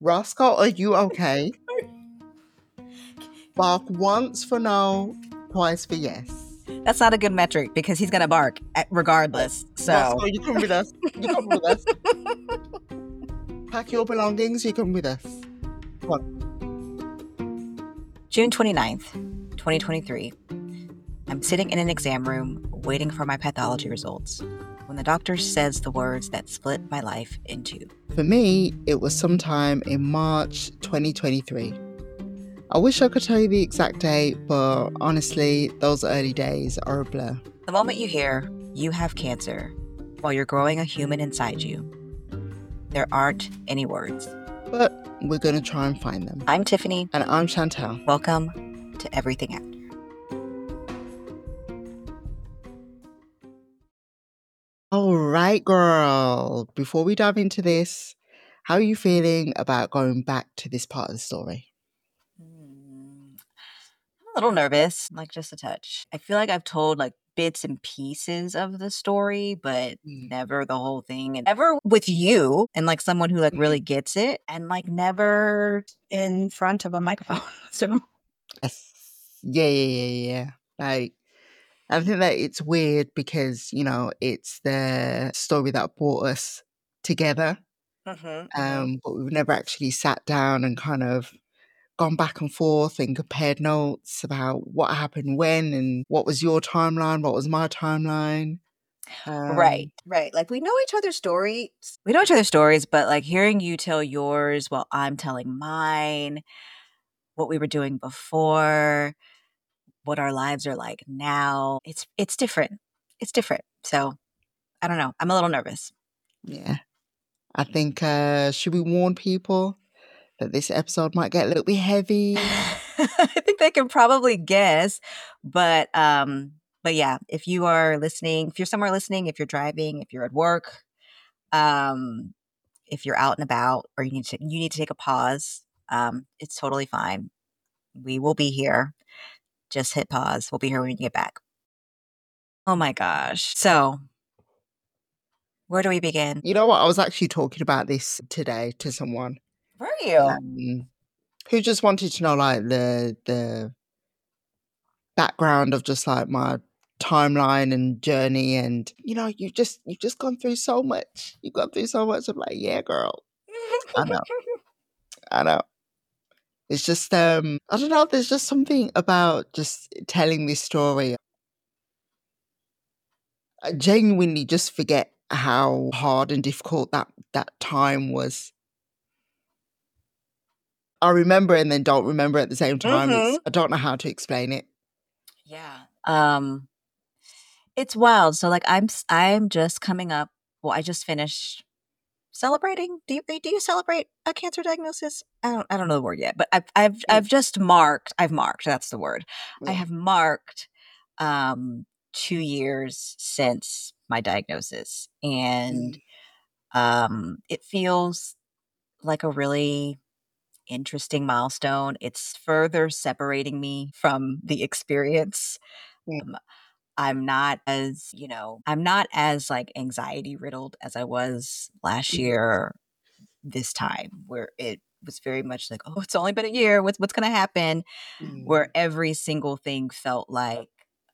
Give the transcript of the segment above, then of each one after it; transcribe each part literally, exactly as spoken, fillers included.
Roscoe, are you okay? Bark once for no, twice for yes. That's not a good metric because he's gonna bark at- regardless. So Roscoe, you come with us. You come with us. Pack your belongings, you come with us. Come on. June twenty-ninth, twenty twenty-three. I'm sitting in an exam room waiting for my pathology results when the doctor says the words that split my life in two. For me, it was sometime in March twenty twenty-three. I wish I could tell you the exact date, but honestly, those early days are a blur. The moment you hear, you have cancer, while you're growing a human inside you, there aren't any words. But we're going to try and find them. I'm Tiffany. And I'm Chantal. Welcome to Everything After. All right, girl. Before we dive into this, how are you feeling about going back to this part of the story? I'm a little nervous, like just a touch. I feel like I've told like bits and pieces of the story, but Mm. never the whole thing. And never with you and like someone who like really gets it, and like never in front of a microphone. So Yes. Yeah, yeah, yeah, yeah. Like, I think that it's weird because, you know, it's the story that brought us together. mm-hmm, Um, but we've never actually sat down and kind of gone back and forth and compared notes about what happened when and what was your timeline, what was my timeline. Um, right, right. Like we know each other's stories. We know each other's stories, but like hearing you tell yours while I'm telling mine, what we were doing before, what our lives are like now, it's it's different. It's different. So I don't know. I'm a little nervous. Yeah. I think, uh, should we warn people that this episode might get a little bit heavy? I think they can probably guess, but um, but yeah, if you are listening, if you're somewhere listening, if you're driving, if you're at work, um, if you're out and about, or you need to you need to take a pause, um, it's totally fine. We will be here. Just hit pause. We'll be here when you get back. Oh my gosh. So where do we begin? You know what? I was actually talking about this today to someone. Were you? Um, who just wanted to know like the the background of just like my timeline and journey, and you know, you just you've just gone through so much. You've gone through so much. I'm like, yeah, girl. I know. I know. It's just um I don't know, there's just something about just telling this story. I genuinely just forget how hard and difficult that that time was. I remember and then don't remember at the same time. Mhm. It's, I don't know how to explain it. Yeah. Um, it's wild. So like I'm s- I'm just coming up. Well, I just finished celebrating. Do you do you celebrate a cancer diagnosis? I don't I don't know the word yet, but I've I've Mm. I've just marked. I've marked. That's the word. I Yeah. have marked um two years since my diagnosis, and Mm. um it feels like a really interesting milestone. It's further separating me from the experience. Mm. Um, I'm not as, you know, I'm not as like anxiety riddled as I was last Mhm. year this time, where it was very much like, oh, it's only been a year. What's what's gonna happen? Mm. Where every single thing felt like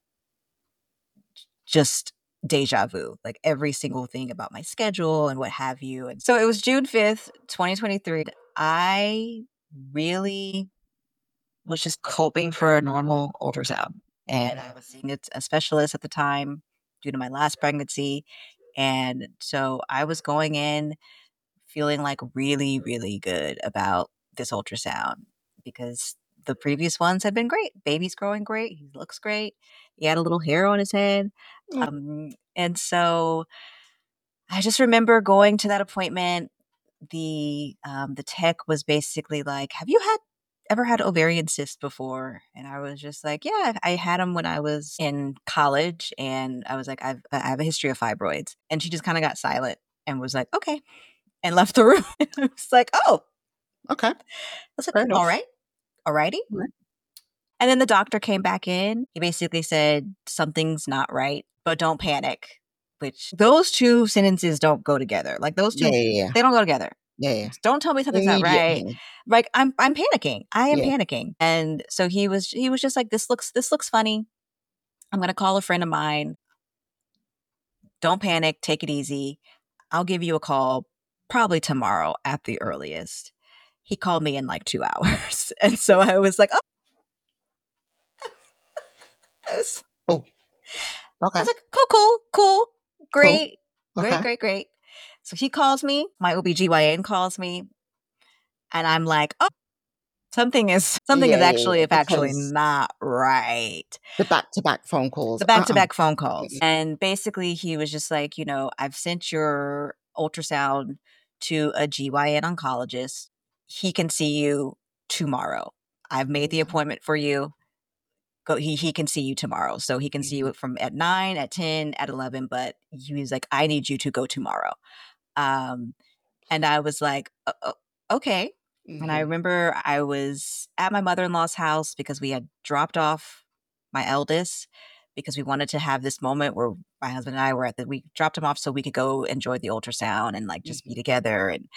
just deja vu, like every single thing about my schedule and what have you. And so it was June fifth, twenty twenty-three. I really was just hoping for a normal ultrasound. And I was seeing a, a specialist at the time due to my last pregnancy. And so I was going in feeling like really, really good about this ultrasound because the previous ones had been great. Baby's growing great. He looks great. He had a little hair on his head. Mm. Um, and so I just remember going to that appointment. The um, the tech was basically like, "Have you had ever had ovarian cysts before?" And I was just like, "Yeah, I had them when I was in college." And I was like, "I've I have a history of fibroids." And she just kind of got silent and was like, "Okay," and left the room. I was like, "Oh, Okay. I was like, Fair enough. all right, all righty." Right. And then the doctor came back in. He basically said, "Something's not right, but don't panic." Which those two sentences don't go together. Like those two, Yeah, yeah, yeah. they don't go together. Yeah, yeah. Don't tell me something's not Immediate right. panic. Like I'm I'm panicking. I am Yeah. panicking. And so he was he was just like, this looks this looks funny. I'm gonna call a friend of mine. Don't panic, take it easy. I'll give you a call probably tomorrow at the earliest. He called me in like two hours. And so I was like, oh, I was, Oh, I okay. was like, cool, cool, cool, great, Cool. great, Okay. great, great. So he calls me, my O B G Y N calls me, and I'm like, oh, something is something Yeah, is yeah, actually yeah. if actually Because not right. the back-to-back phone calls. The back to Uh-uh. back phone calls. And basically he was just like, you know, I've sent your ultrasound to a G Y N oncologist. He can see you tomorrow. I've made the Okay. appointment for you. Go he he can see you tomorrow. So he can see you from at nine, at ten, at eleven, but he was like, I need you to go tomorrow. Um and I was like, "O- o- okay. And I Mhm. remember I was at my mother-in-law's house because we had dropped off my eldest because we wanted to have this moment where my husband and I were at the we dropped him off so we could go enjoy the ultrasound and like just be Mhm. together. And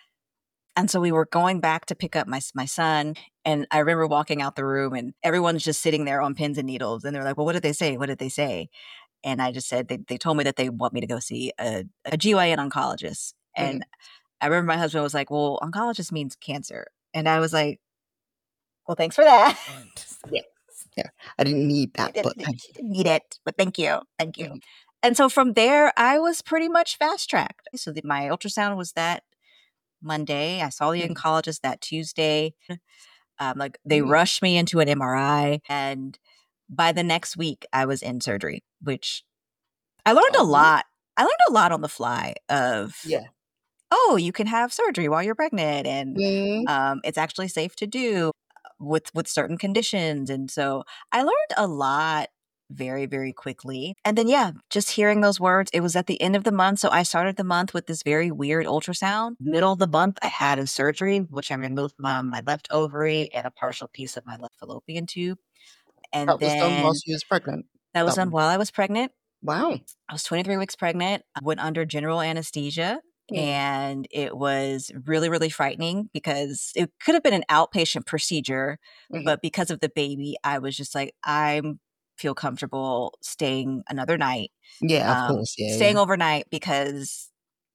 and so we were going back to pick up my s- my son, and I remember walking out the room and everyone's just sitting there on pins and needles, and they're like, "Well, what did they say? What did they say?" And I just said they they told me that they want me to go see a, a G Y N oncologist. Mhm. And I remember my husband was like, "Well, oncologist means cancer." And I was like, "Well, thanks for that." Yeah. Yeah. I didn't need I that, but didn't, thank didn't need it, but thank you. Thank you. you. Mhm. And so from there, I was pretty much fast tracked. So the, my ultrasound was that Monday. I saw the Mhm. oncologist that Tuesday. Um, like they Mm. rushed me into an M R I. And by the next week, I was in surgery, which I learned a Oh, wow. lot. I learned a lot on the fly of, Yeah. oh, you can have surgery while you're pregnant, and Mhm. um, it's actually safe to do with with certain conditions. And so I learned a lot very very quickly. And then yeah, just hearing those words, it was at the end of the month, so I started the month with this very weird ultrasound. Middle of the month I had a surgery which I removed my, my left ovary and a partial piece of my left fallopian tube. And That was done while then she was pregnant. that was That done one. while I was pregnant. Wow. I was twenty-three weeks pregnant. I went under general anesthesia, Mm. and it was really, really frightening because it could have been an outpatient procedure, Mhm. but because of the baby, I was just like, I feel comfortable staying another night, Yeah, of um, course. Yeah, staying yeah. overnight because,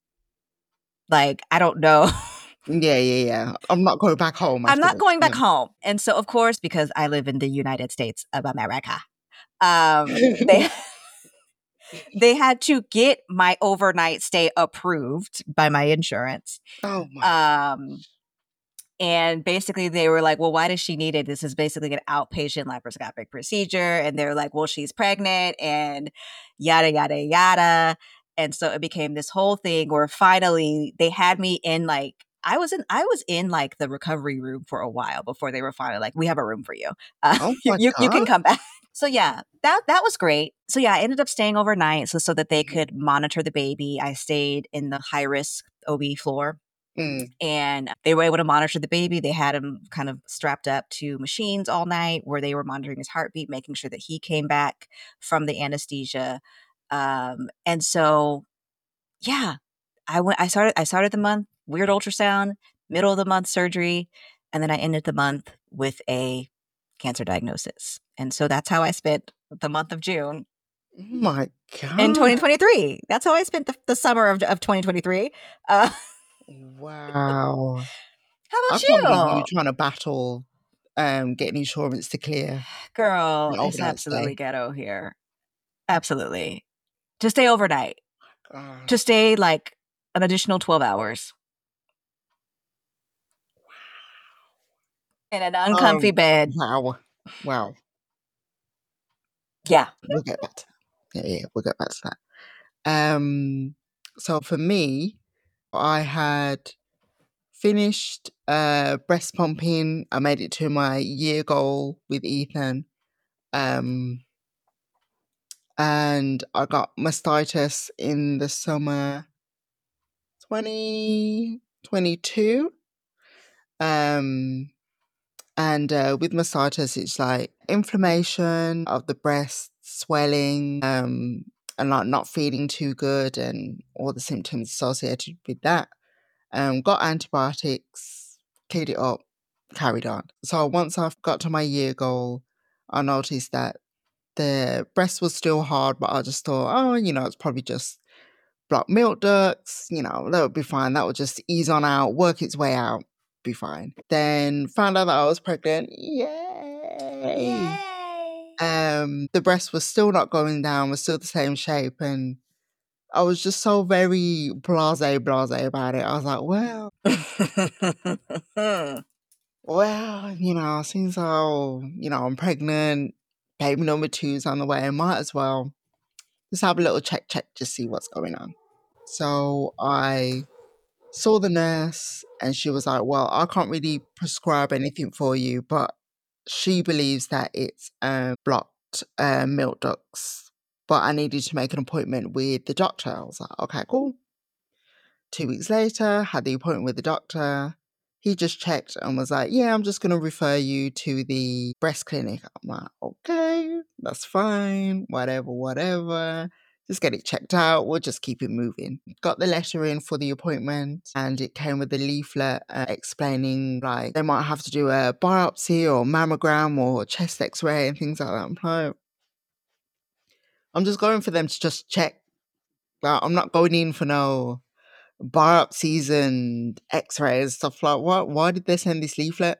like, I don't know. Yeah, yeah, yeah. I'm not going back home I'm after not this. going back home. And so, of course, because I live in the United States of America, um, they they had to get my overnight stay approved by my insurance. Oh my Um, and basically they were like, well, why does she need it? This is basically an outpatient laparoscopic procedure. And they're like, well, she's pregnant and yada, yada, yada. And so it became this whole thing where finally they had me in like, I was in, I was in like the recovery room for a while before they were finally like, we have a room for you. Uh, Oh you, my you, you god. can come back. So yeah, that that was great. So yeah, I ended up staying overnight so so that they Mhm. could monitor the baby. I stayed in the high risk O B floor, Mm. and they were able to monitor the baby. They had him kind of strapped up to machines all night where they were monitoring his heartbeat, making sure that he came back from the anesthesia. Um, and so yeah, I went I started I started the month weird ultrasound, middle of the month surgery, and then I ended the month with a cancer diagnosis. And so that's how I spent the month of June Oh my in god. twenty twenty-three. That's how I spent the, the summer of, of twenty twenty-three. Uh, Wow. how I about can't believe you you? were trying to battle um getting insurance to clear Girl, an it's overnight absolutely stay. ghetto here. Absolutely. To stay overnight, God. to stay like an additional twelve hours in an uncomfy Um bed. wow. Wow. Yeah. We'll get back to that. Yeah, yeah, we'll get back to that. Um so for me, I had finished uh breast pumping. I made it to my year goal with Ethan. Um and I got mastitis in the summer twenty twenty-two. Um and uh, with mastitis it's like inflammation of the breast, swelling, um and like not feeling too good and all the symptoms associated with that. um, got antibiotics, cleared it up, carried on. So once I got to my year goal, I noticed that the breast was still hard, but I just thought, oh, you know, it's probably just blocked milk ducts, you know, that would be fine. That would just ease on out, work its way out, be fine. Then found out that I was pregnant. Yay! Yay! Um, the breast was still not going down, was still the same shape, and I was just so very blasé, blasé about it. I was like, well, well, you know, since how, you know, I'm pregnant, baby number two's on the way, I might as well just have a little check, check, just see what's going on. So I saw the nurse and she was like, well, I can't really prescribe anything for you, but she believes that it's um, blocked uh, milk ducts, but I needed to make an appointment with the doctor. I was like, okay, cool. Two weeks later, had the appointment with the doctor. He just checked and was like, yeah, I'm just going to refer you to the breast clinic. I'm like, okay, that's fine, whatever, whatever. Just get it checked out. We'll just keep it moving. Got the letter in for the appointment and it came with a leaflet uh, explaining like they might have to do a biopsy or mammogram or chest x-ray and things like that. I'm like, I'm just going for them to just check. Like, I'm not going in for no biopsies and x-rays, stuff like what? Why did they send this leaflet?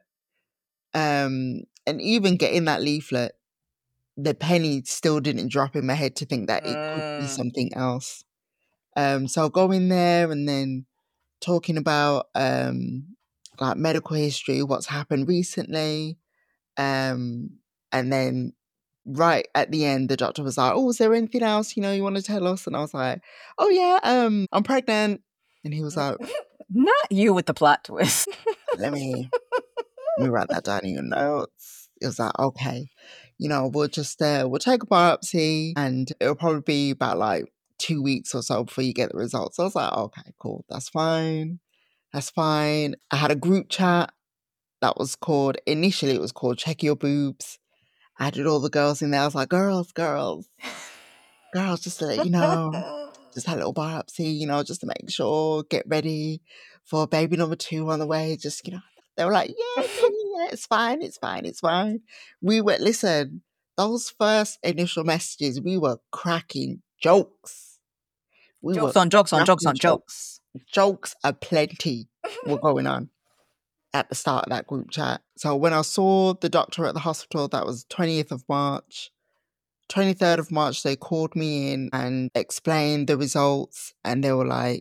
Um, and even getting that leaflet, the penny still didn't drop in my head to think that it could be something else. Um, so going there and then talking about um, like medical history, what's happened recently, um, and then right at the end, the doctor was like, "Oh, is there anything else you know you want to tell us?" And I was like, "Oh yeah, um, I'm pregnant." And he was like, "Not you with the plot twist." let me let me write that down in your notes. It was like, okay, you know, we'll just uh, we'll take a biopsy, and it'll probably be about like two weeks or so before you get the results. So I was like, okay, cool, that's fine, that's fine. I had a group chat that was called initially it was called Check Your Boobs. I added all the girls in there. I was like, girls, girls, girls, just to let you know, just had a little biopsy, you know, just to make sure, get ready for baby number two on the way. Just, you know, they were like, yeah, yeah, yeah, it's fine, it's fine, it's fine. We were, listen, those first initial messages, we were cracking jokes. We jokes were on jokes on jokes on jokes. Jokes aplenty were going on at the start of that group chat. So when I saw the doctor at the hospital, that was twentieth of March. twenty-third of March, they called me in and explained the results. And they were like,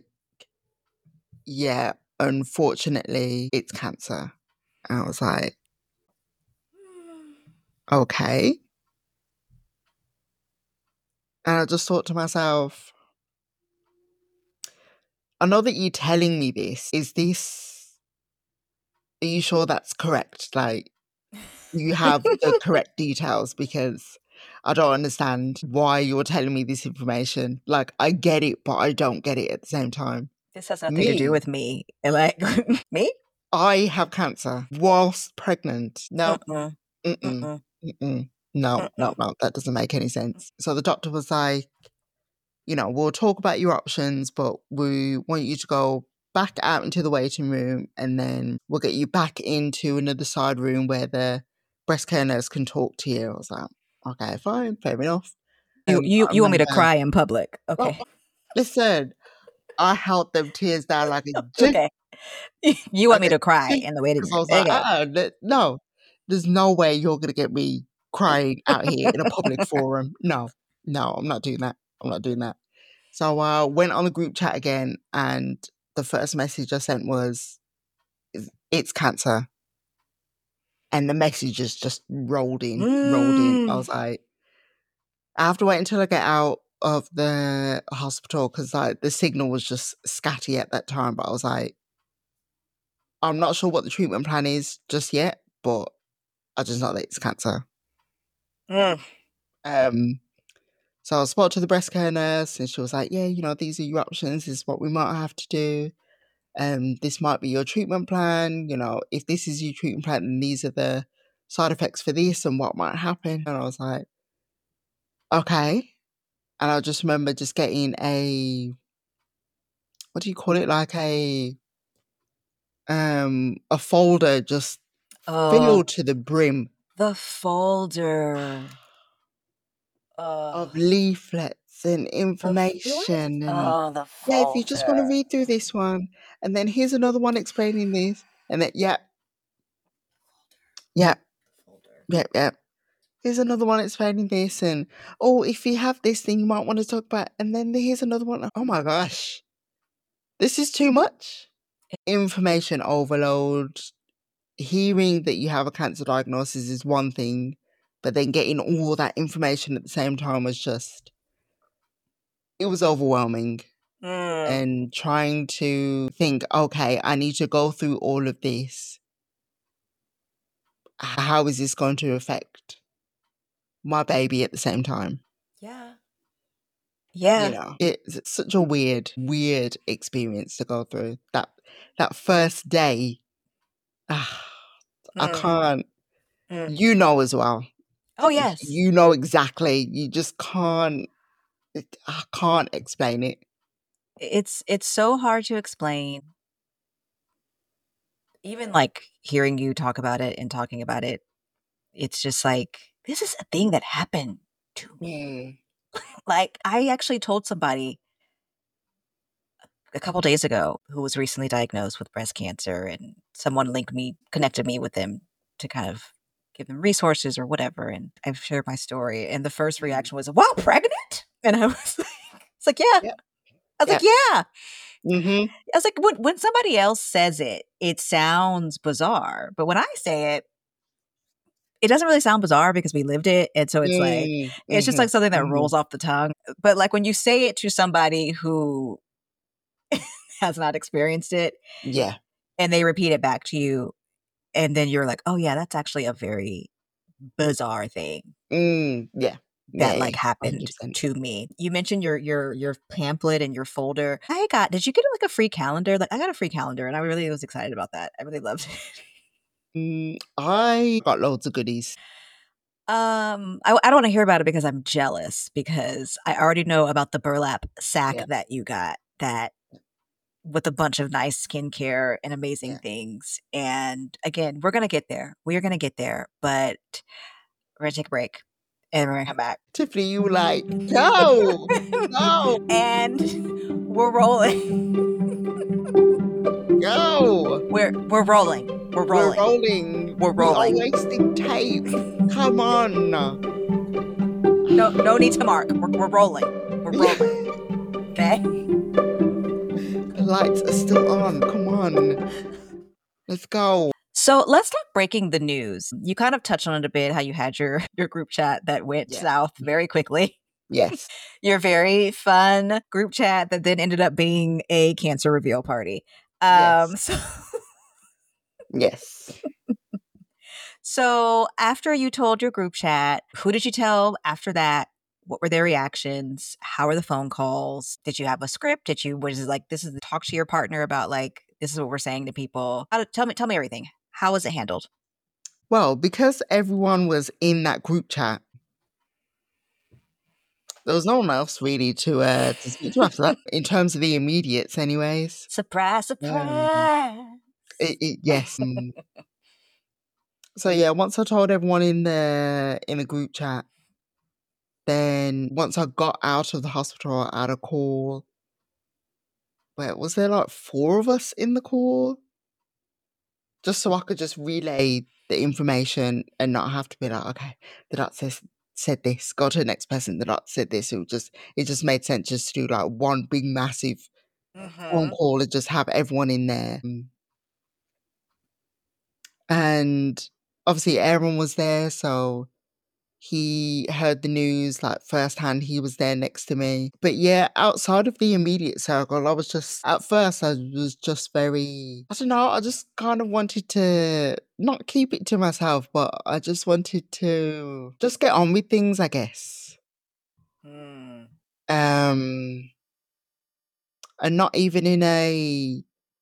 yeah, unfortunately, it's cancer. And I was like, okay. And I just thought to myself, I know that you're telling me this. Is this, are you sure that's correct? Like, you have the correct details, because I don't understand why you're telling me this information. Like, I get it, but I don't get it at the same time. This has nothing me, to do with me. Like, me? I have cancer whilst pregnant. No. Uh-uh. Mm-mm. Mm-mm. Mm-mm. No, Uh-uh. no, no, that doesn't make any sense. So the doctor was like, you know, we'll talk about your options, but we want you to go back out into the waiting room and then we'll get you back into another side room where the breast care nurse can talk to you. I was like, okay, fine, fair enough. You um, you, you want me to cry in public? Okay. Oh, listen, I held them tears down like a okay. You want me to cry in the waiting room? I was like, uh, no, there's no way you're going to get me crying out here in a public forum. No, no, I'm not doing that. I'm not doing that. So I uh, went on the group chat again, and the first message I sent was, it's cancer. And the messages just rolled in, mm. rolled in. I was like, I have to wait until I get out of the hospital, because like the signal was just scatty at that time. But I was like, I'm not sure what the treatment plan is just yet, but I just know that it's cancer. Mm. Um, so I spoke to the breast care nurse and she was like, yeah, you know, these are your options. This is what we might have to do. Um, this might be your treatment plan. You know, if this is your treatment plan, then these are the side effects for this and what might happen. And I was like, okay. And I just remember just getting a, what do you call it? Like a um, a folder just Oh, filled to the brim the folder. of Oh, leaflets and the f- information. And oh, the yeah, if you just want to folder. read through this one, and then here's another one explaining this, and then, yeah, yeah, Folder. yeah, yeah. Here's another one explaining this, and oh, if you have this thing, you might want to talk about, and then here's another one. Oh my gosh, this is too much information overload. Hearing that you have a cancer diagnosis is one thing, but then getting all that information at the same time was just, it was overwhelming. Mm. And trying to think, okay, I need to go through all of this. How is this going to affect my baby at the same time? Yeah. Yeah. You know, it's such a weird, weird experience to go through. That that first day, ah, I Mm. can't. Mm. You know as well. Oh, yes. You know exactly. You just can't. It, I can't explain it. It's it's so hard to explain. Even like hearing you talk about it and talking about it, it's just like, this is a thing that happened to me. Mm. Like, I actually told somebody a couple days ago who was recently diagnosed with breast cancer, and someone linked me, connected me with them to kind of give them resources or whatever. And I've shared my story, and the first reaction was, "Wow, pregnant?" And I was like, "It's like, yeah." Yep. I was Yep. like, "Yeah." Mm-hmm. I was like, when when somebody else says it, it sounds bizarre, but when I say it, it doesn't really sound bizarre because we lived it, and so it's like, Mm, it's just mm-hmm. like something that Mm-hmm. rolls off the tongue. But like when you say it to somebody who has not experienced it, Yeah. and they repeat it back to you, and then you're like, "Oh yeah, that's actually a very bizarre thing Mm, yeah. that Yeah. like Yeah. happened one hundred percent. to me." You mentioned your your your pamphlet and your folder. I got Did you get like a free calendar? Like I got a free calendar and I really was excited about that. I really loved it. Mm, I got loads of goodies. Um, I, I don't want to hear about it because I'm jealous because I already know about the burlap sack Yeah. that you got that with a bunch of nice skincare and amazing Yeah. things. And again, we're gonna get there. We are gonna get there, but we're gonna take a break and we're gonna come back. Tiffany, you were like, go, go, And we're rolling. go. We're we're rolling. We're We're rolling. rolling. We're We are rolling. wasting tape. Come on. No no need to mark. We're, we're rolling. We're rolling. Okay. The lights are still on. Come on. Let's go. So let's talk breaking the news. You kind of touched on it a bit, how you had your your group chat that went Yeah. south very quickly. Yes. Your very fun group chat that then ended up being a cancer reveal party. Um, Yes. so, Yes. so after you told your group chat, who did you tell after that? What were their reactions? How were the phone calls? Did you have a script? Did you was it like this is the talk to your partner about like this is what we're saying to people? How to, tell me tell me everything. How was it handled? Well, because everyone was in that group chat, there was no one else really to uh to speak to after that. In terms of the immediates, anyways. Surprise, surprise. Um, it, it, yes. Um, so yeah, once I told everyone in the in the group chat, then once I got out of the hospital, I had a call. Wait, was there like four of us in the call? Just so I could just relay the information and not have to be like, okay, the doctor says, said this, go to the next person, the doctor said this. It was just it just made sense just to do like one big massive phone Mm-hmm. call and just have everyone in there. And obviously Aaron was there, so he heard the news like firsthand. He was there next to me. But yeah, outside of the immediate circle, I was just, at first, I was just very, I don't know, I just kind of wanted to not keep it to myself, but I just wanted to just get on with things, I guess. Mm. Um, and not even in a,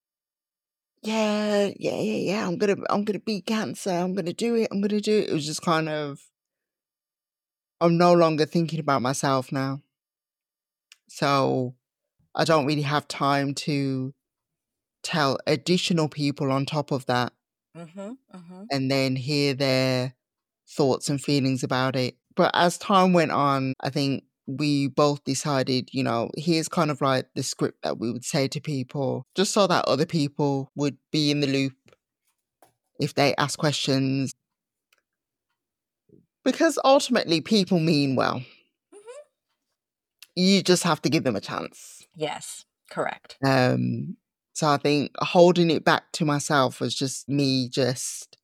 yeah, yeah, yeah, yeah, I'm gonna, I'm gonna beat cancer, I'm gonna do it, I'm gonna do it. It was just kind of, I'm no longer thinking about myself now. So I don't really have time to tell additional people on top of that, Mm-hmm. Mm-hmm. and then hear their thoughts and feelings about it. But as time went on, I think we both decided, you know, here's kind of like the script that we would say to people, just so that other people would be in the loop if they ask questions. Because ultimately, people mean well. Mm-hmm. You just have to give them a chance. Yes, correct. Um, so I think holding it back to myself was just me just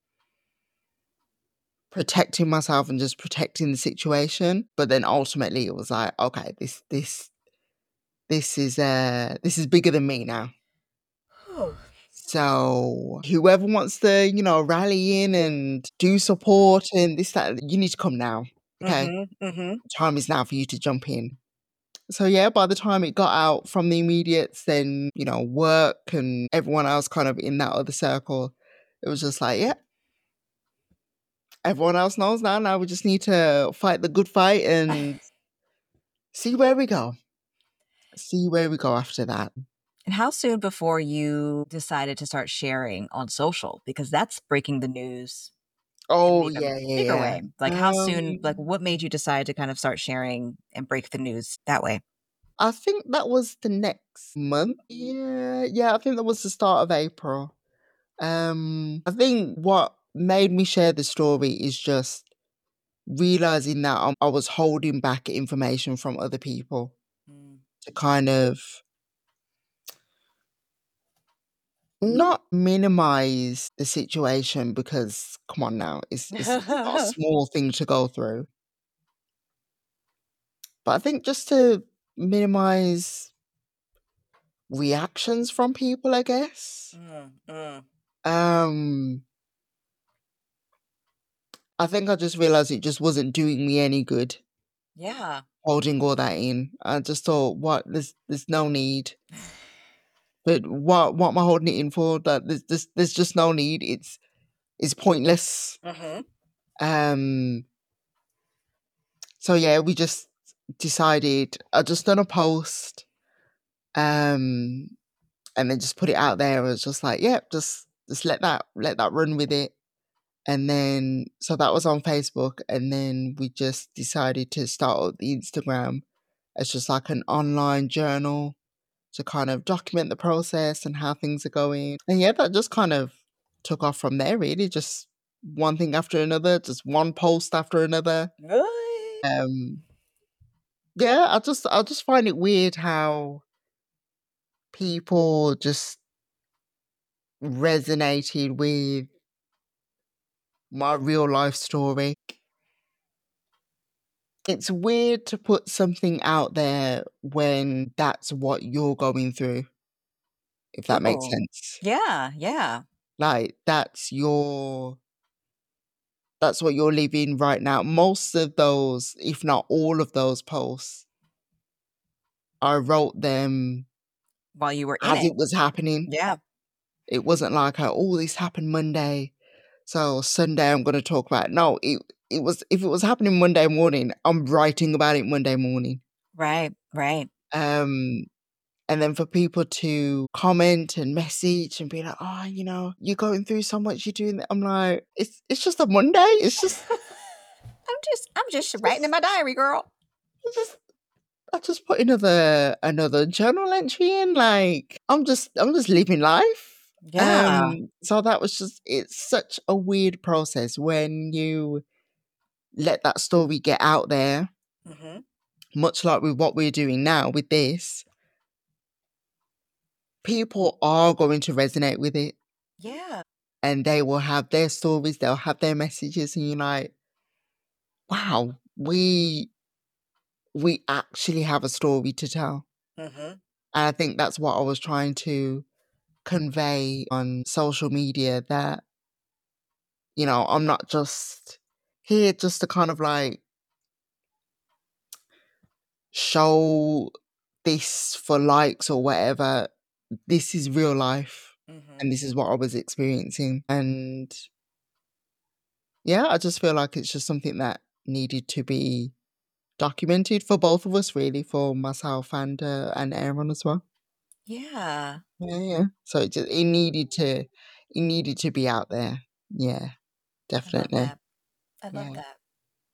protecting myself and just protecting the situation. But then ultimately it was like, okay, this this this is uh this is bigger than me now. Oh. So whoever wants to, you know, rally in and do support and this, that, you need to come now. Okay. Mm-hmm. Mm-hmm. Time is now for you to jump in. So yeah, by the time it got out from the immediates, then, you know, work and everyone else kind of in that other circle, it was just like, yeah, everyone else knows now. Now we just need to fight the good fight and see where we go. See where we go after that. And how soon before you decided to start sharing on social? Because that's breaking the news in an Oh even yeah, bigger yeah, way. Like yeah. how soon, like Um, what made you decide to kind of start sharing and break the news that way? I think that was the next month. Yeah, yeah. I think that was the start of April. Um, I think what made me share the story is just realizing that I'm, I was holding back information from other people Mm. to kind of not minimize the situation because come on now, it's it's, it's not a small thing to go through. But I think just to minimize reactions from people, I guess. Mm, mm. Um, I think I just realized it just wasn't doing me any good Yeah. holding all that in. I just thought, what? There's there's no need. But what what am I holding it in for? That there's there's, there's just no need. It's it's pointless. Mm-hmm. Um. So yeah, we just decided. I just done a post. Um. And then just put it out there. It was just like, yeah, just just let that let that run with it. And then so that was on Facebook, and then we just decided to start up the Instagram as just like an online journal to kind of document the process and how things are going. And yeah, that just kind of took off from there, really. Just one thing after another, just one post after another. Really? Um yeah, I just I just find it weird how people just resonated with my real life story. It's weird to put something out there when that's what you're going through, if that makes Oh, sense. yeah, yeah. Like that's your that's what you're living right now. Most of those, if not all of those posts, I wrote them While you were in as it. it was happening. Yeah. It wasn't like, oh, this happened Monday, so Sunday I'm going to talk about it. No, it it was if it was happening Monday morning, I'm writing about it Monday morning. Right, right. Um, and then for people to comment and message and be like, oh, you know, you're going through so much, you're doing that. I'm like, it's it's just a Monday. It's just, I'm just I'm just it's writing in just, my diary, girl. it's just I just put another another journal entry in. Like I'm just I'm just living life. Yeah. Um, so that was just it's such a weird process when you let that story get out there, Mm-hmm. much like with what we're doing now with this, people are going to resonate with it Yeah. and they will have their stories, they'll have their messages, and you're like, wow, we we actually have a story to tell. Mm-hmm. And I think that's what I was trying to convey on social media that, you know, I'm not just here just to kind of like show this for likes or whatever. This is real life Mm-hmm. and this is what I was experiencing. And yeah, I just feel like it's just something that needed to be documented for both of us, really, for myself and uh, and Aaron as well. Yeah. Yeah, yeah. So it just, it needed to, it needed to be out there. Yeah, I love definitely. that. I love Yeah. that.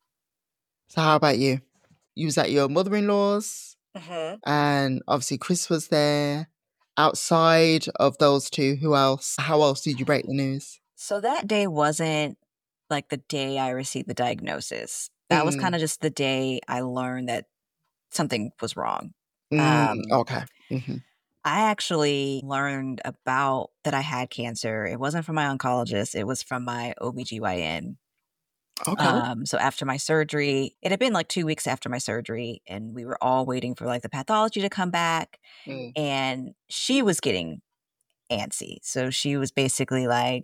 So how about you? You was at your mother-in-law's, Mhm. and obviously Chris was there. Outside of those two, who else? How else did you break the news? So that day wasn't like the day I received the diagnosis. That was Mm, kinda just the day I learned that something was wrong. mm, Um, okay. hmm I actually learned about that I had cancer. It wasn't from my oncologist, it was from my O B G Y N. Okay. Um, so after my surgery, it had been like two weeks after my surgery, and we were all waiting for, like, the pathology to come back, Mm. and she was getting antsy. So she was basically like,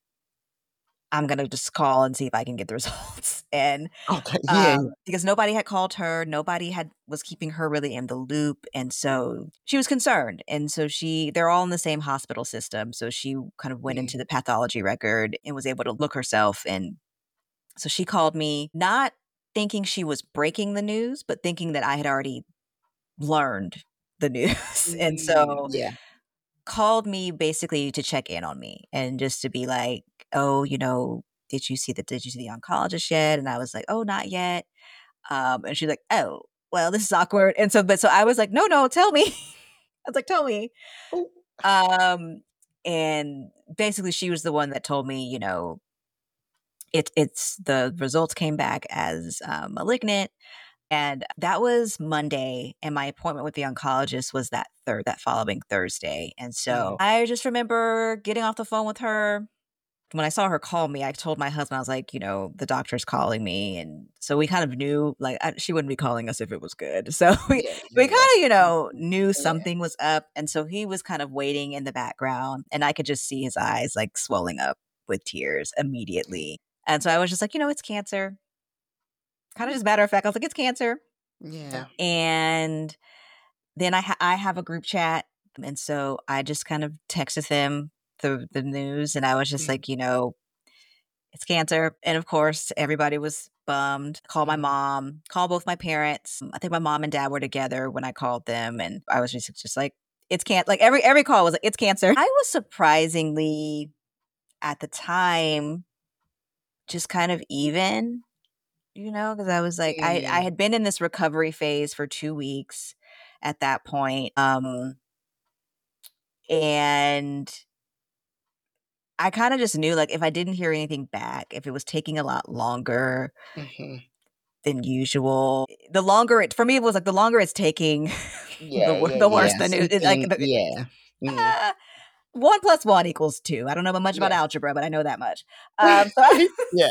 "I'm gonna just call and see if I can get the results." And, Okay. Yeah. Yeah. um, because nobody had called her, nobody had was keeping her really in the loop, and so she was concerned, and so she they're all in the same hospital system, so she kind of went Mm, into the pathology record and was able to look herself, and so she called me, not thinking she was breaking the news, but thinking that I had already learned the news, and mm, so yeah. called me basically to check in on me and just to be like, "Oh, you know, did you see the did you see the oncologist yet?" And I was like, "Oh, not yet." Um, and she's like, "Oh, well, this is awkward." And so, but so I was like, "No, no, tell me." I was like, "Tell me." Oh. Um, and basically, she was the one that told me, you know, it it's the results came back as um, malignant, and that was Monday, and my appointment with the oncologist was that third that following Thursday. And so Mm, I just remember getting off the phone with her. When I saw her call me, I told my husband, I was like, you know, the doctor's calling me. And so we kind of knew, like, I, she wouldn't be calling us if it was good. So we, yeah. we Yeah. kind of, you know, Mhm. knew Yeah. something was up. And so he was kind of waiting in the background, and I could just see his eyes like swelling up with tears immediately. And so I was just like, you know, it's cancer. Kind of just matter of fact, I was like, it's cancer. Yeah. And then I ha- I have a group chat, and so I just kind of texted them the the news, and I was just Mm, like, you know, it's cancer, and of course everybody was bummed. Called my mm, mom, called both my parents. I think my mom and dad were together when I called them, and I was just just like, it's can't like every every call was like, it's cancer. I was surprisingly at the time just kind of even, you know, because I was like, I I mm, had been in this recovery phase for two weeks at that point. Um, and I kinda just knew, like, if I didn't hear anything back, if it was taking a lot longer mhm. than usual, the longer it for me, it was like the longer it's taking, the Yeah. wor Yeah. the worse Yeah. the news. It's like Something. the Yeah. Mm. uh, one plus one equals two. I don't know much about Yeah. algebra, but I know that much. Um, so I Yeah.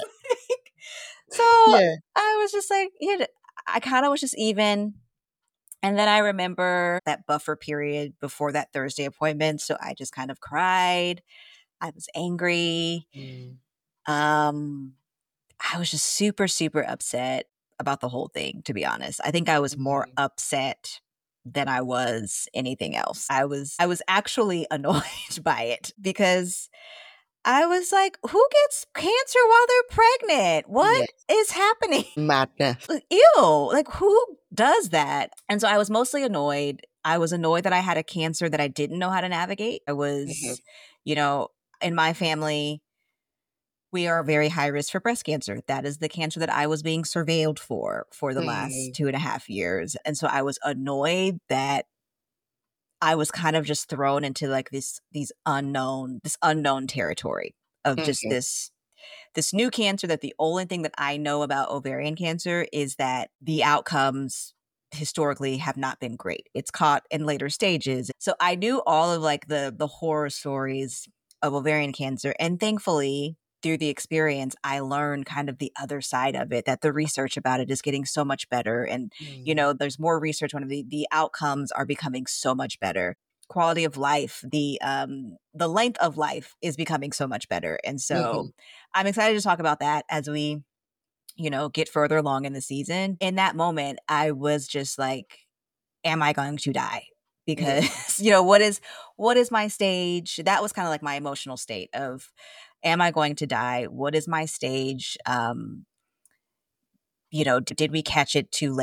so Yeah. I was just like, you know, I kinda was just even. And then I remember that buffer period before that Thursday appointment, so I just kind of cried. I was angry. Mm, Um, I was just super, super upset about the whole thing, to be honest. I think I was more mm, upset than I was anything else. I was I was actually annoyed by it because I was like, "Who gets cancer while they're pregnant? What yeah. is happening?" Madness. Like, ew, like who does that? And so I was mostly annoyed. I was annoyed that I had a cancer that I didn't know how to navigate. I Mhm, was, you know, in my family, we are very high risk for breast cancer. That is the cancer that I was being surveilled for for the last mm, two and a half years. And so I was annoyed that I was kind of just thrown into like this these unknown this unknown territory of just mhm, this this new cancer, that the only thing that I know about ovarian cancer is that the outcomes historically have not been great. It's caught in later stages. So I knew all of like the the horror stories of ovarian cancer, and thankfully through the experience I learned kind of the other side of it, that the research about it is getting so much better, and you mm, know there's more research on the the outcomes are becoming so much better. Quality of life, the um the length of life is becoming so much better. And so mhm, I'm excited to talk about that as we, you know, get further along in the season. In that moment, I was just like, am I going to die? yeah, Because, you know, what is what is my stage? That was kind of like my emotional state of, am I going to die? What is my stage? Um, you know, d- did we catch it too late?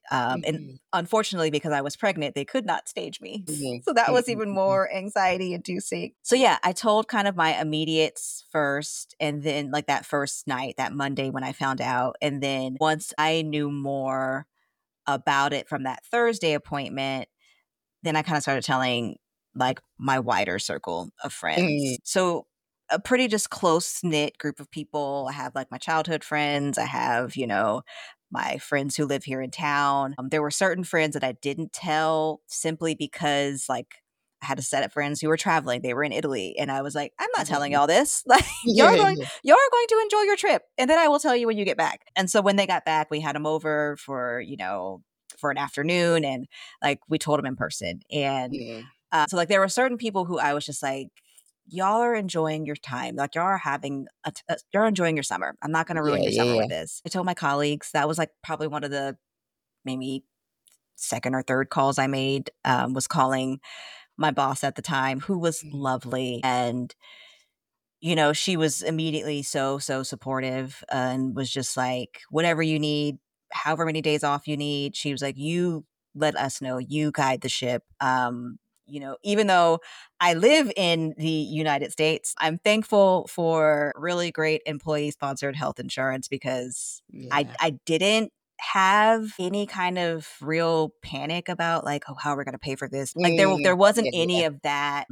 Um, and Mhm. unfortunately, because I was pregnant, they could not stage me. Mhm. So that was Mhm. even Mhm. more anxiety inducing. So yeah, I told kind of my immediates first, and then like that first night, that Monday when I found out. And then once I knew more about it from that Thursday appointment, then I kind of started telling like my wider circle of Mm. friends. So a pretty just close knit group of people. I have like my childhood friends. I have, you know, my friends who live here in town. Um, there were certain friends that I didn't tell simply because like I had a set of friends who were traveling. They were in Italy. And I was like, I'm not telling Mhm. y'all this. Like Yeah, you're going yeah. you're going to enjoy your trip. And then I will tell you when you get back. And so when they got back, we had them over for, you know, for an afternoon, and like we told them in person. And Yeah. uh, so like there were certain people who I was just like, y'all are enjoying your time. Like y'all are having a, t- a you're enjoying your summer. I'm not going to Yeah, ruin your yeah, summer yeah. with this. I told my colleagues that was like probably one of the maybe second or third calls I made, um, was calling my boss at the time, who was Mhm. lovely. And, you know, she was immediately so, so supportive, uh, and was just like, whatever you need, however many days off you need. She was like, you let us know, you guide the ship. Um, you know, even though I live in the United States, I'm thankful for really great employee sponsored health insurance because I, Yeah. I didn't have any kind of real panic about like, oh, how are we going to pay for this? Like there, Mm. there wasn't Yeah, any yeah. of that.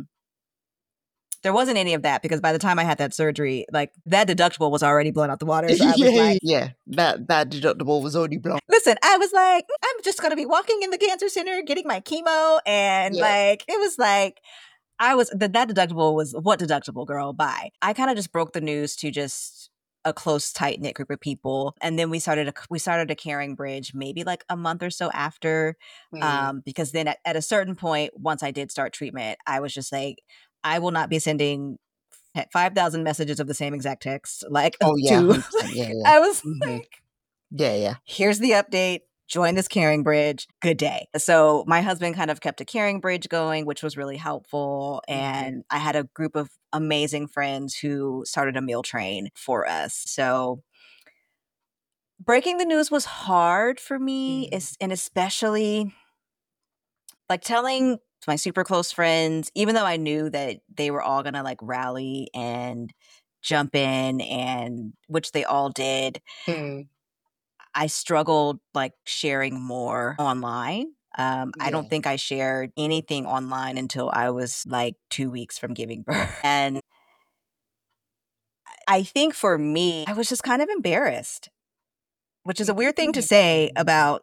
There wasn't any of that because by the time I had that surgery, like that deductible was already blown out the water. So I was Yeah, like, yeah. That that deductible was already blown. listen, I was like, "Mm, I'm just going to be walking in the cancer center, getting my chemo. And Yeah. like, it was like, I was, that that deductible was what deductible, girl? Bye. I kind of just broke the news to just a close, tight knit group of people. And then we started, a, we started a caring bridge maybe like a month or so after. Mm. Um, because then at, at a certain point, once I did start treatment, I was just like, I will not be sending five thousand messages of the same exact text. Like, Oh yeah, to, one hundred percent. Yeah, yeah. I was Mhm. like, Yeah, yeah. here's the update. Join this caring bridge. Good day. So my husband kind of kept a caring bridge going, which was really helpful. Mhm. And I had a group of amazing friends who started a meal train for us. So breaking the news was hard for me, Mhm. es- and especially like telling my super close friends, even though I knew that they were all gonna like rally and jump in, and which they all did. Mm. I struggled like sharing more online. Um, I Yeah. don't think I shared anything online until I was like two weeks from giving birth. And I think for me, I was just kind of embarrassed, which is a weird thing to say about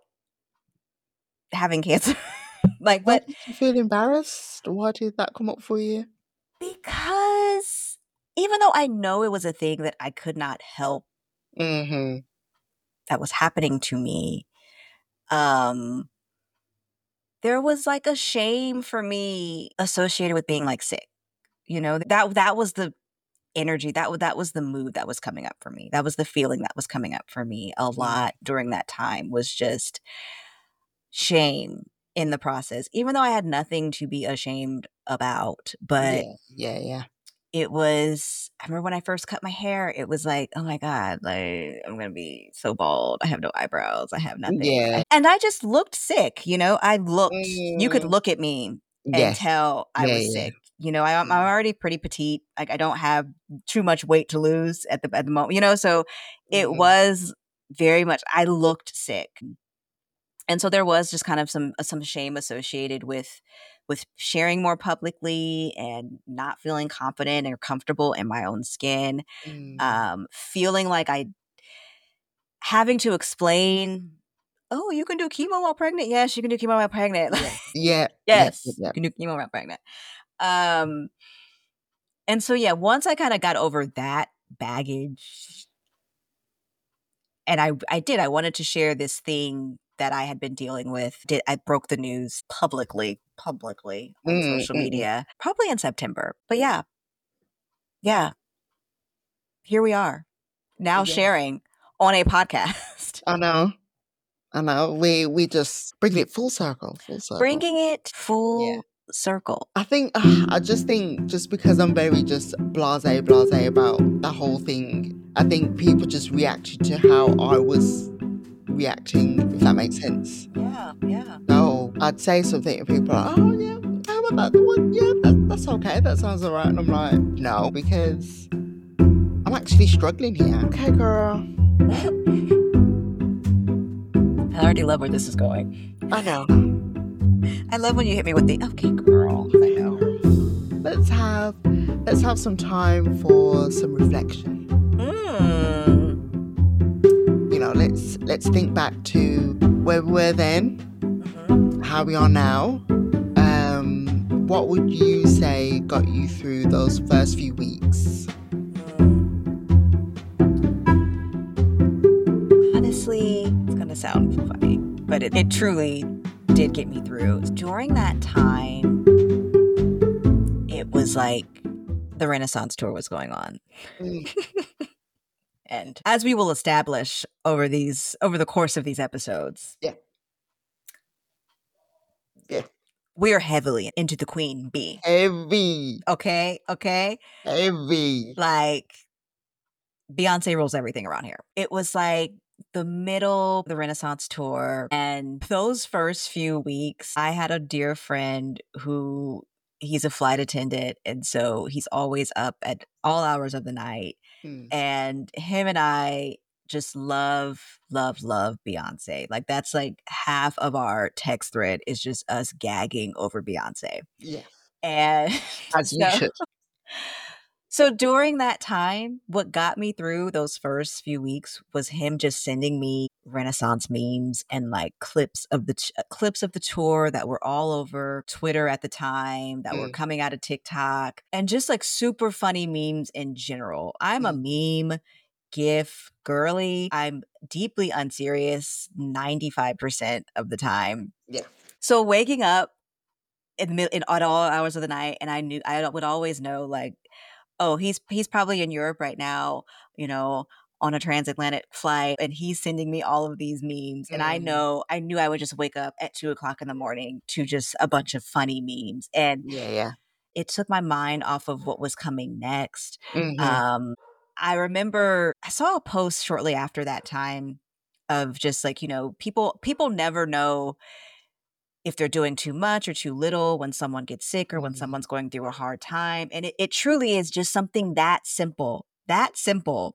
having cancer. Like, Why but did you feel embarrassed? Why did that come up for you? because even though I know it was a thing that I could not help Mhm. that was happening to me, um, there was like a shame for me associated with being like sick. You know, that that was the energy, that wa that was the mood that was coming up for me. That was the feeling that was coming up for me a Mm. lot during that time, was just shame in the process, even though I had nothing to be ashamed about. But Yeah, yeah, yeah. it was, I remember when I first cut my hair, it was like, "Oh my god, like, I'm gonna be so bald. I have no eyebrows. I have nothing." Yeah. And I just looked sick, you know? I looked, you could Mm. look at me and Yes. tell I Yeah, was yeah. sick. You know, I am I'm Mm. already pretty petite. Like, I don't have too much weight to lose at the at the moment, you know? So it Mhm. was very much, I looked sick. And so there was just kind of some uh, some shame associated with with sharing more publicly and not feeling confident or comfortable in my own skin, Mm. um, feeling like I having to explain, "Oh, you can do chemo while pregnant? Yes, you can do chemo while pregnant." Yeah. Yeah. Yep, yep, Yes, you yep. can do chemo while pregnant. Um, and so, yeah, once I kinda got over that baggage, and I I did, I wanted to share this thing that I had been dealing with. Did I broke the news publicly publicly on Mm, social mm, mm. media, probably in September. But yeah, yeah, here we are, now Yeah. sharing on a podcast. I know. I know. We we just bring it full circle, full circle. Bringing it Yeah. full circle. I think I just think just because I'm very just blasé blasé about the whole thing, I think people just reacted to how I was reacting, if that makes sense. Yeah, yeah. So I'd say something and people are like, oh yeah, how about that one? Yeah, that, that's okay, that sounds alright. And I'm like, no, because I'm actually struggling here. Okay, girl. I already love where this is going. I know. I love when you hit me with the okay, girl. I know. Let's have let's have some time for some reflection. Mm. You know, let's let's think back to where we were then, Mm-hmm. how we are now. Um, what would you say got you through those first few weeks? Honestly, it's gonna sound funny, but it, it truly did get me through. During that time, it was like the Renaissance tour was going on. Mm. And as we will establish over these over the course of these episodes, Yeah. Yeah. we are heavily into the Queen Bee. Heavy. Okay, okay. Heavy. Like Beyonce rules everything around here. It was like the middle of the Renaissance tour, and those first few weeks, I had a dear friend who he's a flight attendant, and so he's always up at all hours of the night. Mm. And him and I just love, love, love Beyonce. Like that's like half of our text thread is just us gagging over Beyonce. Yeah. And As you so, should. so during that time, what got me through those first few weeks was him just sending me Renaissance memes and like clips of the t- clips of the tour that were all over Twitter at the time, that were Mm. coming out of TikTok, and just like super funny memes in general. I'm a meme GIF girly. I'm deeply unserious ninety-five percent of the time. Yeah. So waking up in, the mid- in at all hours of the night, and I knew I would always know like, oh, he's he's probably in Europe right now, you know, on a transatlantic flight, and he's sending me all of these memes. And I Mm. know I knew I would just wake up at two o'clock in the morning to just a bunch of funny memes, and Yeah, yeah. it took my mind off of what was coming next. Mhm. Um, I remember I saw a post shortly after that time of just like, you know, people people never know if they're doing too much or too little when someone gets sick or when Mhm. someone's going through a hard time. And it, it truly is just something that simple, that simple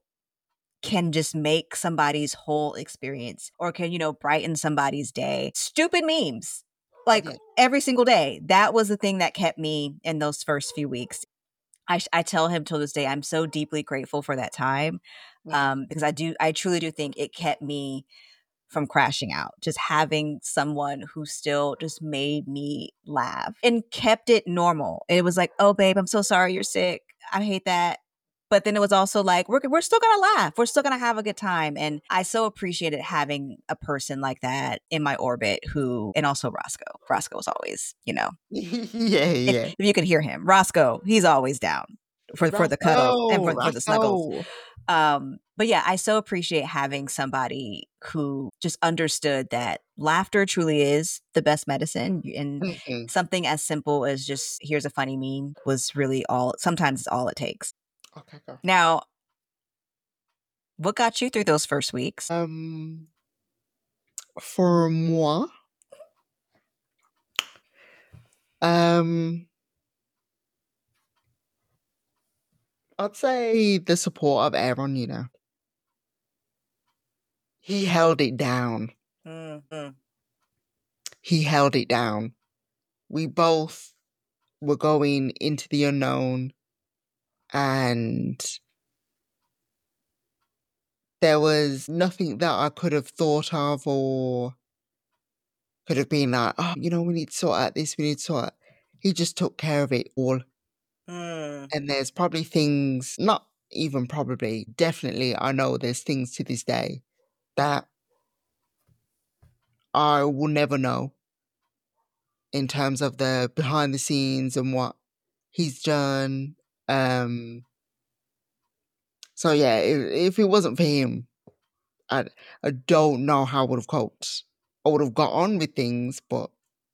can just make somebody's whole experience or can, you know, brighten somebody's day. Stupid memes. Like Yeah. every single day. That was the thing that kept me in those first few weeks. I, I tell him till this day, I'm so deeply grateful for that time Mhm. um, because I do, I truly do think it kept me from crashing out. Just having someone who still just made me laugh and kept it normal. It was like, oh, babe, I'm so sorry you're sick. I hate that. But then it was also like, we're, we're still going to laugh. We're still going to have a good time. And I so appreciated having a person like that in my orbit who, and also Roscoe. Roscoe was always, you know, Yeah, yeah. if, if you could hear him, Roscoe, he's always down for, for the cuddles and for, for the snuggles. Roscoe. Um, but yeah, I so appreciate having somebody who just understood that laughter truly is the best medicine. And Mhm. something as simple as just here's a funny meme was really all, sometimes it's all it takes. Okay, go. Now, what got you through those first weeks? Um, for moi, um, I'd say the support of Aaron, you know. He held it down. Mm-hmm. He held it down. We both were going into the unknown, and there was nothing that I could have thought of or could have been like, oh, you know, we need to sort out this, we need to sort out. He just took care of it all. Mm. And there's probably things, not even probably, definitely, I know there's things to this day that I will never know in terms of the behind the scenes and what he's done. Um, so yeah, if, if it wasn't for him, I, I don't know how I would have coped. I would have got on with things, but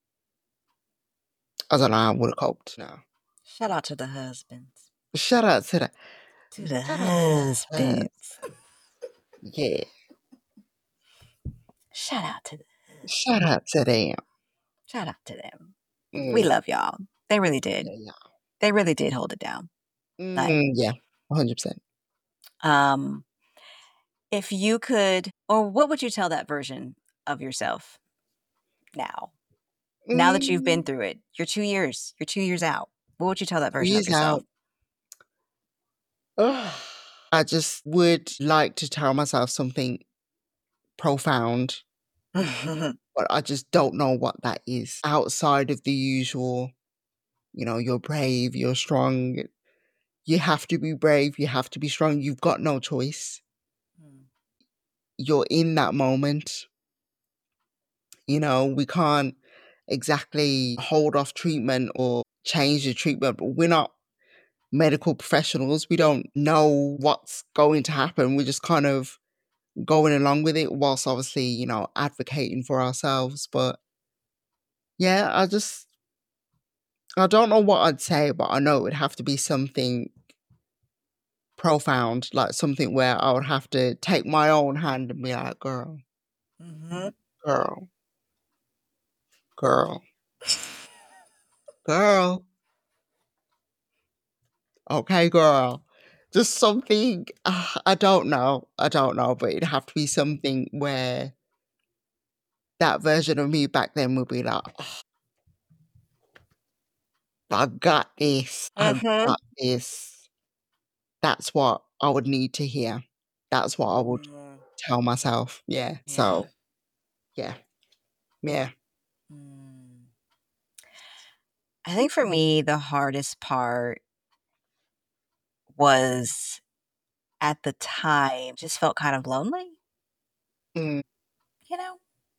I don't know how I would have coped now. Shout out to the husbands. Shout out to that. To the Shout out to the husbands. Yeah. Shout out to them. Shout out to them. Shout out to them. Mm. We love y'all. They really did. Yeah, yeah. They really did hold it down. Mm, Like, yeah, one hundred percent. Um, if you could, or what would you tell that version of yourself now? Mm. Now that you've been through it, you're two years, you're two years out. What would you tell that version Years of yourself? Out. I just would like to tell myself something profound, but I just don't know what that is. Outside of the usual, you know, you're brave, you're strong. You have to be brave, you have to be strong. You've got no choice. You're in that moment. You know, we can't exactly hold off treatment or change the treatment, but we're not medical professionals. We don't know what's going to happen. We're just kind of going along with it whilst obviously, you know, advocating for ourselves. But yeah, I just, I don't know what I'd say, but I know it would have to be something profound, like something where I would have to take my own hand and be like, girl, Mm-hmm. girl, girl, girl. Okay, girl. Just something, uh, I don't know. I don't know, but it'd have to be something where that version of me back then would be like, oh, I got this. I've Mm-hmm. got this. That's what I would need to hear. That's what I would Mm-hmm. tell myself. Yeah. Yeah. So, yeah. Yeah. Mm. I think for me, the hardest part was at the time, just felt kind of lonely. Mm. You know?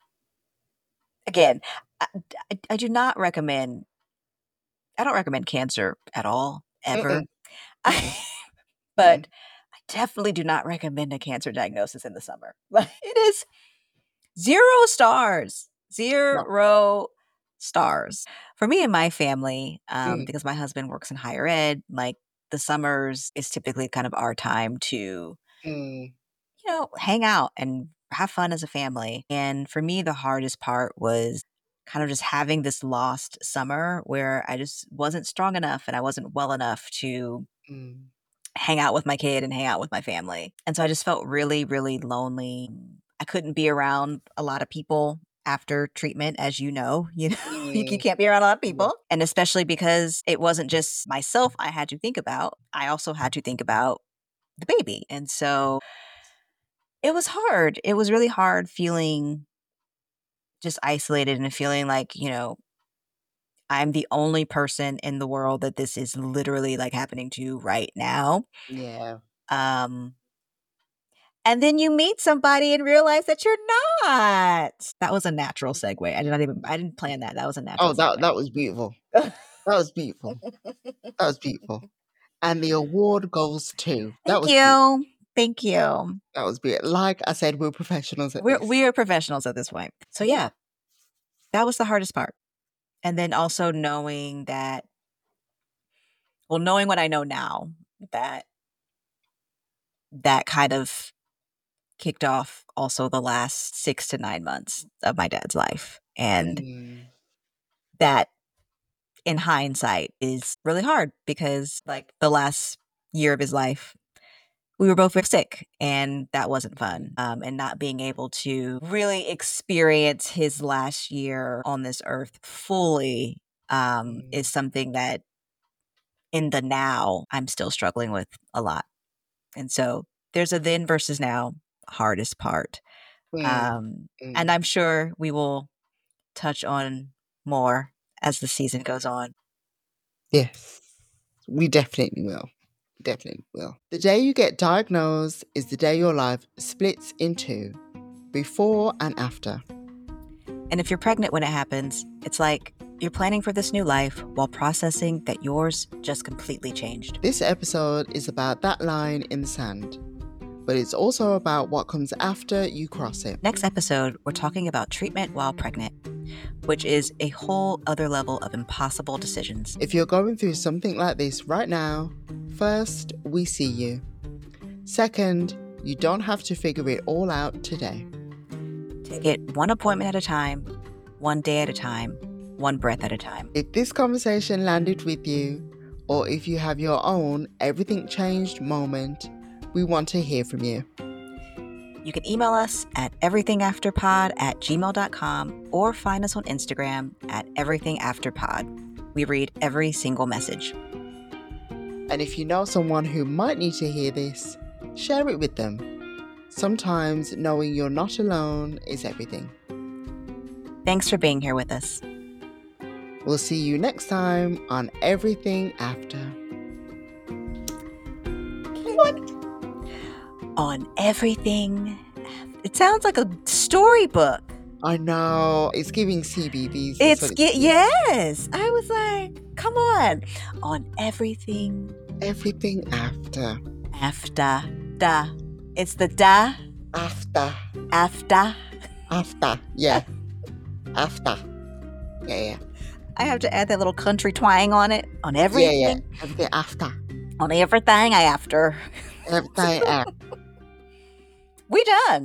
Again, I, I, I do not recommend, I don't recommend cancer at all, ever. I, but I definitely do not recommend a cancer diagnosis in the summer. It is zero stars. Zero no. stars. For me and my family, um, mm. because my husband works in higher ed, like the summers is typically kind of our time to, mm. you know, hang out and have fun as a family. And for me, the hardest part was kind of just having this lost summer where I just wasn't strong enough and I wasn't well enough to mm. hang out with my kid and hang out with my family. And so I just felt really, really lonely. I couldn't be around a lot of people after treatment, as you know, you know, mm. you can't be around a lot of people. And especially because it wasn't just myself I had to think about, I also had to think about the baby. And so it was hard. It was really hard feeling just isolated and feeling like, you know, I'm the only person in the world that this is literally like happening to right now. Yeah. Um, and then you meet somebody and realize that you're not. That was a natural segue. I did not even, I didn't plan that. That was a natural Oh, that, segue. that was beautiful. That was beautiful. That was beautiful. And the award goes to. That Thank was you. Beautiful. Thank you. That was beautiful. Like I said, we're professionals at we're, this. We are professionals at this point. So yeah, that was the hardest part. And then also knowing that, well, knowing what I know now, that that kind of kicked off also the last six to nine months of my dad's life. And mm. that in hindsight is really hard because like the last year of his life, we were both sick and that wasn't fun. Um, and not being able to really experience his last year on this earth fully um, mm. is something that in the now, I'm still struggling with a lot. And so there's a then versus now hardest part. Mm. Um, mm. And I'm sure we will touch on more as the season goes on. Yes, we definitely will. Definitely will. The day you get diagnosed is the day your life splits in two, before and after. And if you're pregnant when it happens, it's like you're planning for this new life while processing that yours just completely changed. This episode is about that line in the sand, but it's also about what comes after you cross it. Next episode, we're talking about treatment while pregnant, which is a whole other level of impossible decisions. If you're going through something like this right now, first, we see you. Second, you don't have to figure it all out today. Take it one appointment at a time, one day at a time, one breath at a time. If this conversation landed with you, or if you have your own everything changed moment, we want to hear from you. You can email us at everythingafterpod at gmail dot com or find us on Instagram at everythingafterpod. We read every single message. And if you know someone who might need to hear this, share it with them. Sometimes knowing you're not alone is everything. Thanks for being here with us. We'll see you next time on Everything After. What? On Everything. It sounds like a storybook. I know. It's giving C B Bs. It's, it's ge- yes. I was like, come on. On Everything. Everything After. After. Da. It's the da. After. After. After. Yeah. After. Yeah, yeah. I have to add that little country twang on it. On everything. Yeah, yeah. Everything after. On everything after. Everything after. We done.